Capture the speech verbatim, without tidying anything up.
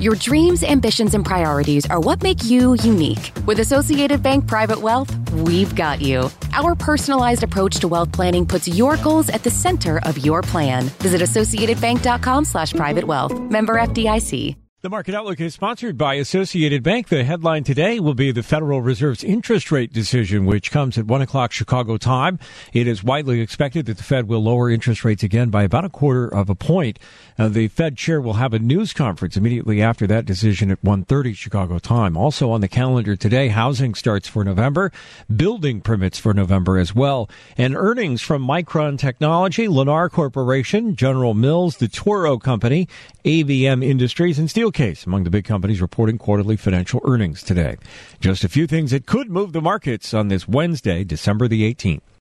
Your dreams, ambitions, and priorities are what make you unique. With Associated Bank Private Wealth, we've got you. Our personalized approach to wealth planning puts your goals at the center of your plan. Visit associatedbank.com slash private wealth. Member F D I C. The Market Outlook is sponsored by Associated Bank. The headline today will be the Federal Reserve's interest rate decision, which comes at one o'clock Chicago time. It is widely expected that the Fed will lower interest rates again by about a quarter of a point. Uh, the Fed chair will have a news conference immediately after that decision at one thirty Chicago time. Also on the calendar today, housing starts for November, building permits for November as well, and earnings from Micron Technology, Lennar Corporation, General Mills, the Toro Company, A V M Industries, and Steel Case among the big companies reporting quarterly financial earnings today. Just a few things that could move the markets on this Wednesday, December the eighteenth.